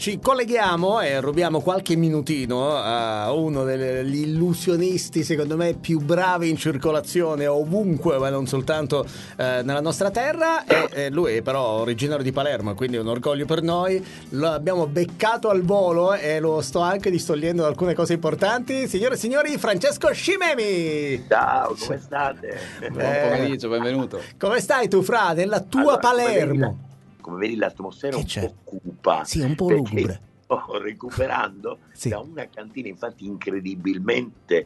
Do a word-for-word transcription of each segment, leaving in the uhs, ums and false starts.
ci colleghiamo e rubiamo qualche minutino a uno degli illusionisti secondo me più bravi in circolazione ovunque, ma non soltanto eh, nella nostra terra, e eh, lui è però originario di Palermo, quindi è un orgoglio per noi. Lo abbiamo beccato al volo e lo sto anche distogliendo da alcune cose importanti. Signore e signori, Francesco Scimemi! Ciao, come state? Buon pomeriggio, benvenuto. Come stai tu, Fra, nella tua Allora, Palermo? Come vedi l'attività un c'è? po' cupa. Sì, un po' perché lugubre. sto recuperando Sì. da una cantina, infatti incredibilmente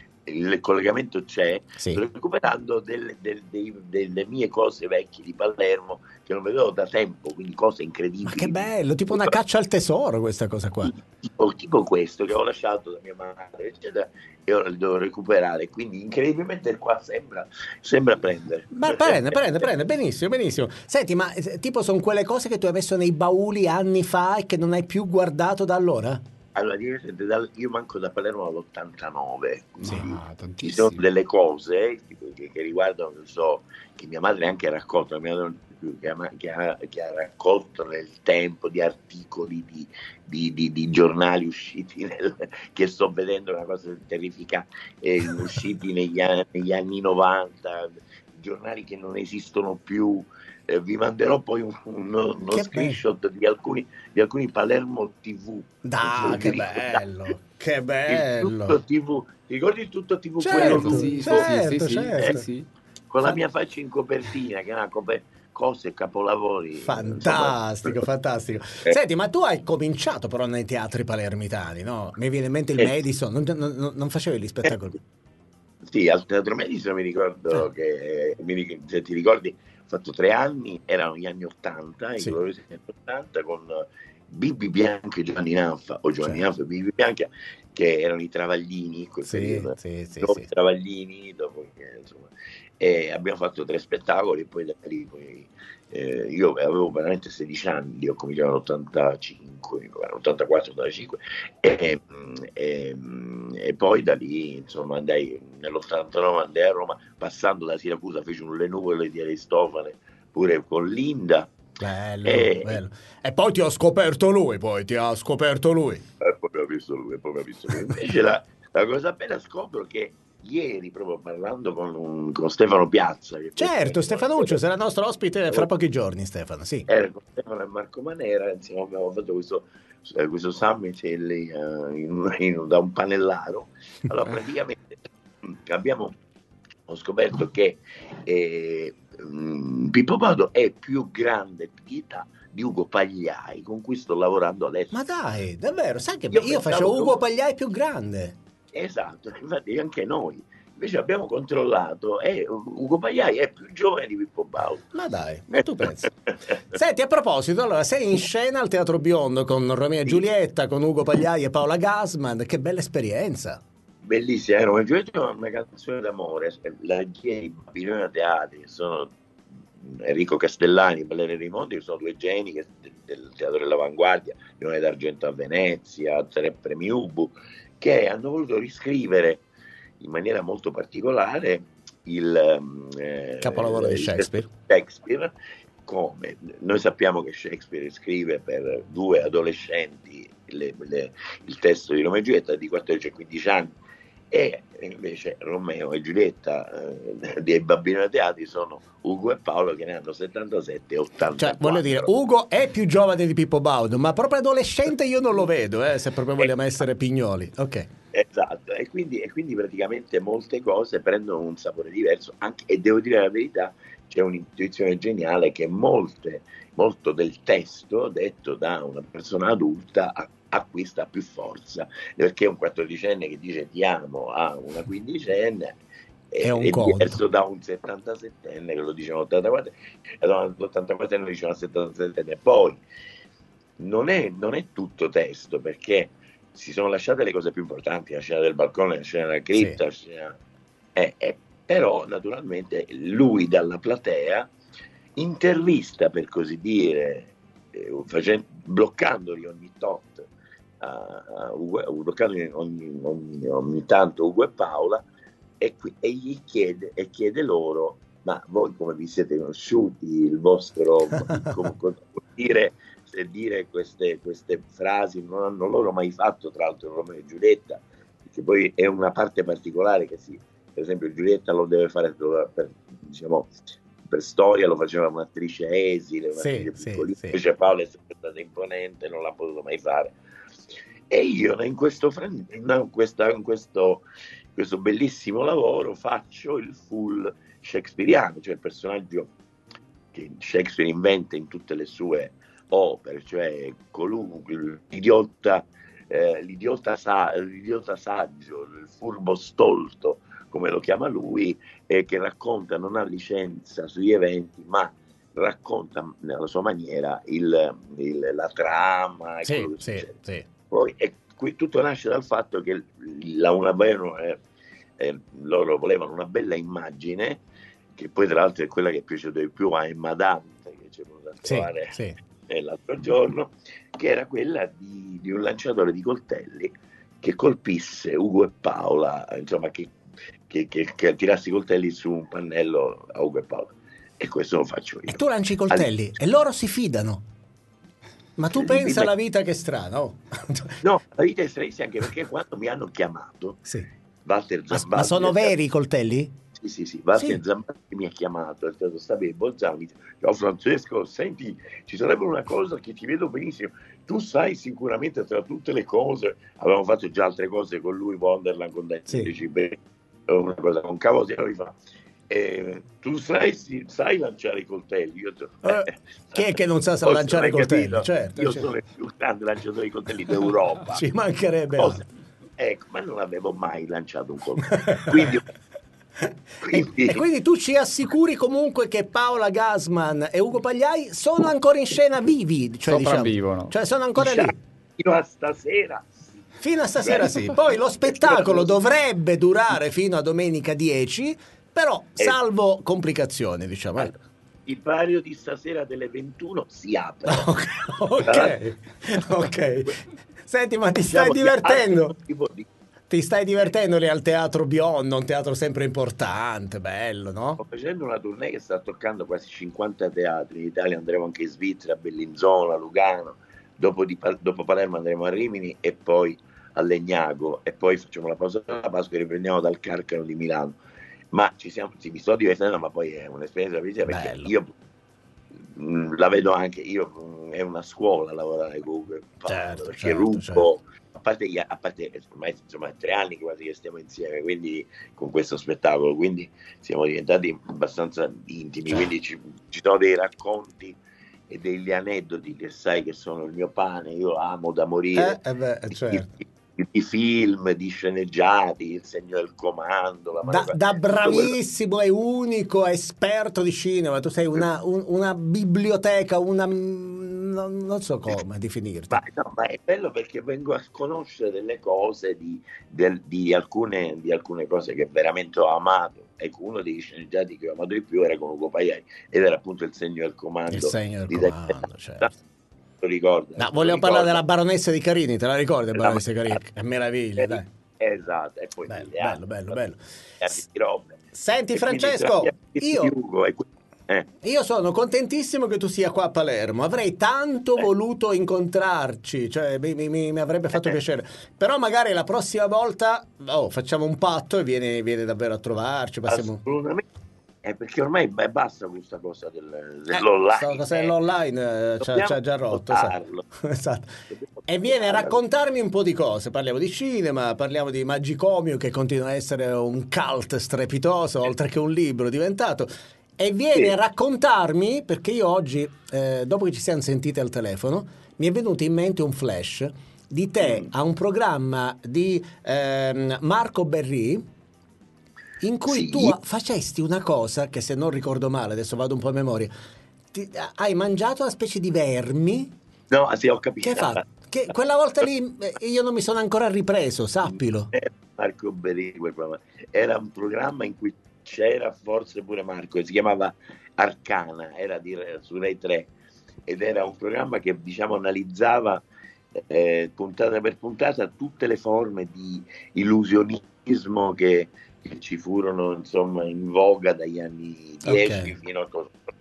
il collegamento c'è, Sì. sto recuperando delle, delle, dei- delle mie cose vecchie di Palermo che non vedevo da tempo, quindi cose incredibili. Ma che bello, tipo una caccia al tesoro questa cosa qua. Tipo, tipo questo che ho lasciato da mia madre, eccetera, e ora li devo recuperare, quindi incredibilmente qua sembra, sembra prendere. Ma prende, prende, prende, benissimo, benissimo. Senti, ma eh, tipo sono quelle cose che tu hai messo nei bauli anni fa e che non hai più guardato da allora? Allora, io dal- io manco da Palermo all'ottantanove, Sì. quindi Ah, ci tantissimo. sono delle cose tipo, che, che riguardano, non so, che mia madre anche ha raccolto, mia madre non c'è più, che, ha, che, ha, che ha raccolto nel tempo di articoli, di, di, di, di giornali usciti, nel, che sto vedendo una cosa terrificante, eh, usciti negli anni, negli anni novanta, giornali che non esistono più. Eh, vi manderò poi un- uno, uno Che screenshot di alcuni, di alcuni Palermo tivù. Dai, Non so se che vi ricordate. bello, che Il bello. tutto tivù, ti ricordi il tutto tivù? Certo, quello Certo, sì, sì, lungo, sì, sì, certo, sì, certo. sì, sì. con la Fan- mia faccia in copertina, che era coper- cose, capolavori. Fantastico, insomma. fantastico. Eh, Senti, ma tu hai cominciato però nei teatri palermitani, no? Mi viene in mente il eh, Madison, non, non- non facevi gli spettacoli? Sì, al Teatro Madison mi ricordo che, mi ric- se ti ricordi, ho fatto tre anni, erano gli anni ottanta, i Sì. gloriosi anni ottanta, con Bibi Bianca e Giovanni Nanfa, o Giovanni Certo. Nanfa e Bibi Bianca, che erano i Travaglini in quel Sì, periodo. sì, sì, Dopo sì. i Travaglini, dopo che, insomma, e abbiamo fatto tre spettacoli, e poi da lì poi, eh, io avevo veramente sedici anni, ho cominciato nell'ottantacinque, ottantaquattro ottantacinque, e, e, e poi da lì insomma andai nell'ottantanove, andai a Roma, passando da Siracusa feci un Le nuvole di Aristofane pure con Linda, Bello, e, bello. E poi ti ho scoperto lui, poi ti ha scoperto lui. e poi ho visto lui, e poi ho visto lui. Invece la, la cosa bella, scopro che ieri, proprio parlando con, un- con Stefano Piazza, che Certo, Stefanuccio sarà nostro ospite fra pochi giorni, Stefano, sì. era con Stefano e Marco Manera, insieme abbiamo fatto questo, eh, questo summit lì, eh, in- in- da un panellaro. Allora praticamente abbiamo ho scoperto che eh, mh, Pippo Baudo è più grande di età di Ugo Pagliai, con cui sto lavorando adesso. Ma dai, davvero, sai che Io io, pensavo facevo che- Ugo Pagliai più grande. Esatto, infatti anche noi. Invece abbiamo controllato e Ugo Pagliai è più giovane di Pippo Baudo. Ma dai, ma tu pensi? Senti, a proposito, allora sei in scena al Teatro Biondo con Romeo e Sì. Giulietta, con Ugo Pagliai e Paola Gassman, che bella esperienza. Bellissima, era una, una canzone d'amore, la regia di Babilonia Teatri, che sono Enrico Castellani e Valeria Rimonti, che sono due geni che, del Teatro dell'Avanguardia, Leone d'Argento a Venezia, tre premi Ubu, che hanno voluto riscrivere in maniera molto particolare il eh, Capolavoro di il Shakespeare. Shakespeare, come noi sappiamo che Shakespeare scrive per due adolescenti le, le, il testo di Romeo e Giulietta di quattordici e quindici anni, e invece Romeo e Giulietta eh, dei Bambini Teatri sono Ugo e Paolo, che ne hanno settantasette e ottantaquattro. Cioè, voglio dire, Ugo è più giovane di Pippo Baudo, ma proprio adolescente io non lo vedo, eh, se proprio vogliamo essere pignoli. Ok. Esatto, e quindi, e quindi praticamente molte cose prendono un sapore diverso, anche, e devo dire la verità, c'è un'intuizione geniale che molte, molto del testo detto da una persona adulta acquista più forza, perché un quattordicenne che dice ti amo a una quindicenne è, è, un è diverso da un settantasettenne che lo dice all'ottantaquattro, l'ottantaquattro lo dice al settantasettenne. Poi non è, non è tutto testo, perché si sono lasciate le cose più importanti, la scena del balcone, la scena della cripta, sì. la scena... Eh, eh, però naturalmente lui dalla platea intervista, per così dire, eh, facendo, bloccandoli ogni tot, uh, uh, bloccandoli ogni, ogni, ogni tanto Ugo e Paola, e, qui, e gli chiede, e chiede loro: ma voi come vi siete conosciuti, il vostro come, come dire, e dire queste, queste frasi non hanno loro mai fatto, tra l'altro Romeo e Giulietta, che poi è una parte particolare che sì, per esempio Giulietta lo deve fare per, diciamo, per storia, lo faceva un'attrice esile, un'attrice sì, piccolina, sì, invece Paola è sempre stata imponente, non l'ha potuto mai fare. E io in questo, in questa, in questo, in questo bellissimo lavoro faccio il full shakespeariano, cioè il personaggio che Shakespeare inventa in tutte le sue opere, cioè colui, l'idiota, eh, l'idiota, sa, l'idiota saggio, il furbo stolto, come lo chiama lui, eh, che racconta, non ha licenza sugli eventi, ma racconta nella sua maniera il, il, la trama e sì, quello che sì, succede. sì. Poi e qui tutto nasce dal fatto che la, una, eh, eh, loro volevano una bella immagine, che poi tra l'altro è quella che è piaciuta di più a Emma Dante, che ci è venuta a trovare sì, sì. l'altro giorno, che era quella di, di un lanciatore di coltelli che colpisse Ugo e Paola, insomma che, che, che, che tirasse i coltelli su un pannello a Ugo e Paola. E questo lo faccio io. E tu lanci i coltelli All... e loro si fidano. Ma tu pensa alla vita che è strana, oh. No, la vita è stranissima anche perché quando mi hanno chiamato sì. Walter Zambatti, ma, ma sono veri i coltelli? Sì, sì, sì, Walter sì. Zambatti mi ha chiamato, è stato stabile Bolzano, mi dice: ciao Francesco, senti, ci sarebbe una cosa che ti vedo benissimo, tu sai sicuramente tra tutte le cose, avevamo fatto già altre cose con lui, Wonderland, con Daniele Cibè, una cosa con Cavosi, mi fa: Eh, tu sai, sai lanciare i coltelli? Io so, eh, chi è che non sa sa lanciare i coltelli? Certo, io certo. sono il più grande lanciatore di coltelli d'Europa. Ci mancherebbe cosa? Ecco, ma non avevo mai lanciato un coltello. Quindi, quindi... E, e quindi tu ci assicuri comunque che Paola Gassman e Ugo Pagliai sono ancora in scena vivi? Cioè, sopravvivono. Diciamo, cioè sono ancora diciamo, lì? Fino a stasera. Fino a stasera sì. Poi lo spettacolo dovrebbe durare fino a domenica dieci, però salvo complicazioni, diciamo. Allora, il orario di stasera delle ventuno si apre. Ok, ok. okay. Senti, ma ti stai divertendo? Ti stai divertendo lì al Teatro Bionda, un teatro sempre importante, bello, no? Sto facendo una tournée che sta toccando quasi cinquanta teatri in Italia, andremo anche in Svizzera, a Bellinzona, a Lugano, dopo, di, dopo Palermo andremo a Rimini e poi a Legnago e poi facciamo la pausa della Pasqua e riprendiamo dal Carcano di Milano. Ma ci siamo, sì, mi sto divertendo, ma poi è un'esperienza bellissima perché bello. Io mh, la vedo anche, io mh, è una scuola lavorare con Ugo, certo, perché certo, rubo, certo. a parte, a parte ormai insomma tre anni quasi che stiamo insieme, quindi con questo spettacolo, quindi siamo diventati abbastanza intimi, certo. Quindi ci, ci sono dei racconti e degli aneddoti che sai che sono il mio pane, io amo da morire. Eh, eh beh, certo. Di, di film, di sceneggiati, Il segno del comando, la da, da bravissimo e unico esperto di cinema, tu sei una, un, una biblioteca, una non, non so come definirti. Ma, no, ma è bello perché vengo a conoscere delle cose di, del, di, alcune, di alcune cose che veramente ho amato. Ecco, uno dei sceneggiati che ho amato di più era con Ugo Pagliai ed era appunto Il segno del comando. Il segno del comando, certo. Ricordo, no, vogliamo parlare della baronessa di Carini, te la ricordi? La baronessa di Carini, è meraviglia, dai. Esatto, e poi bello, bello, bello, bello, bello. robe. Senti Francesco, io, Ugo, e... eh. io sono contentissimo che tu sia qua a Palermo, avrei tanto eh. voluto incontrarci, cioè mi, mi, mi avrebbe fatto eh. piacere, però magari la prossima volta oh, facciamo un patto e vieni, vieni davvero a trovarci. Passiamo... Assolutamente. Eh, perché ormai beh, basta questa cosa del, dell'online. Questa eh, cosa dell'online eh, ci ha già rotto. Esatto. E viene a raccontarmi un po' di cose. Parliamo di cinema, parliamo di Magicomio, che continua a essere un cult strepitoso, oltre che un libro diventato. E viene sì. a raccontarmi, perché io oggi, eh, dopo che ci siamo sentiti al telefono, mi è venuto in mente un flash di te mm. a un programma di eh, Marco Berri, in cui sì. tu facesti una cosa che, se non ricordo male, adesso vado un po' a memoria, ti, hai mangiato una specie di vermi. No, sì, ho capito. Che fa? Che quella volta lì io non mi sono ancora ripreso, sappilo. Marco Berri, era un programma in cui c'era forse pure Marco, si chiamava Arcana, era di, su Rai tre, ed era un programma che, diciamo, analizzava eh, puntata per puntata tutte le forme di illusionismo che che ci furono insomma in voga dagli anni dieci okay. fino a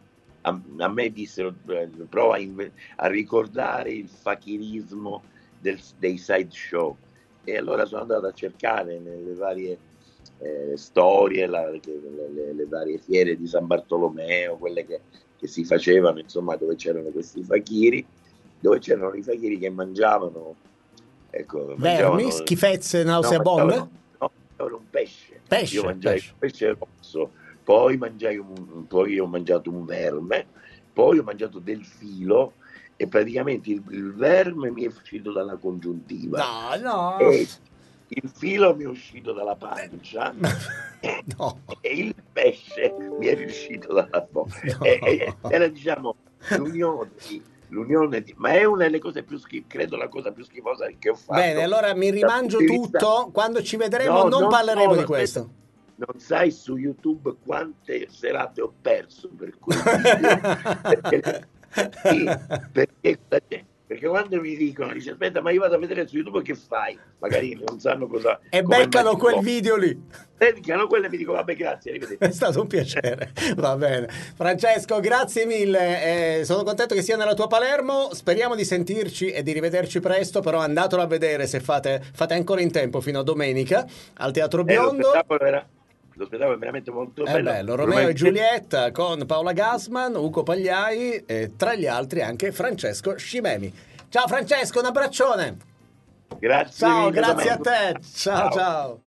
a, a me dissero eh, prova a, inve- a ricordare il fakirismo del, dei sideshow, e allora sono andato a cercare nelle varie eh, storie, la, le, le, le varie fiere di San Bartolomeo, quelle che, che si facevano, insomma, dove c'erano questi fakiri, dove c'erano i fakiri che mangiavano, ecco, vermi, mangiavano, schifezze, no, nauseabonde? mangiavano, no, mangiavano un pesce. Pesce, Io mangiai pesce. un pesce rosso, poi mangiai un, poi ho mangiato un verme, poi ho mangiato del filo, e praticamente il, il verme mi è uscito dalla congiuntiva, No, no. e il filo mi è uscito dalla pancia, No. e il pesce mi è uscito dalla bocca. No. E, e, era, diciamo, l'unione di, l'unione di, ma è una delle cose più schifose, credo la cosa più schifosa che ho fatto. Bene, allora mi dal rimangio punto di vista- tutto. Quando ci vedremo No, non, non parleremo solo, di questo. aspetta. Non sai su YouTube quante serate ho perso per quel video, perché, sì, perché, perché quando mi dicono, dice aspetta, ma io vado a vedere su YouTube, che fai? Magari non sanno cosa. E come beccano immagino. quel video lì. Beccano quello e mi dico vabbè, grazie, arrivederci. È stato un piacere, va bene. Francesco, grazie mille, eh, sono contento che sia nella tua Palermo, speriamo di sentirci e di rivederci presto, però andatelo a vedere se fate, fate ancora in tempo fino a domenica al Teatro Eh, lo Biondo. spettacolo era, lo spettacolo è veramente molto È bello. bello, Romeo e Giulietta con Paola Gassman, Ugo Pagliai e tra gli altri anche Francesco Scimemi. Ciao Francesco, un abbraccione. Grazie Ciao, mille, grazie a Domenico. te. Ciao, ciao.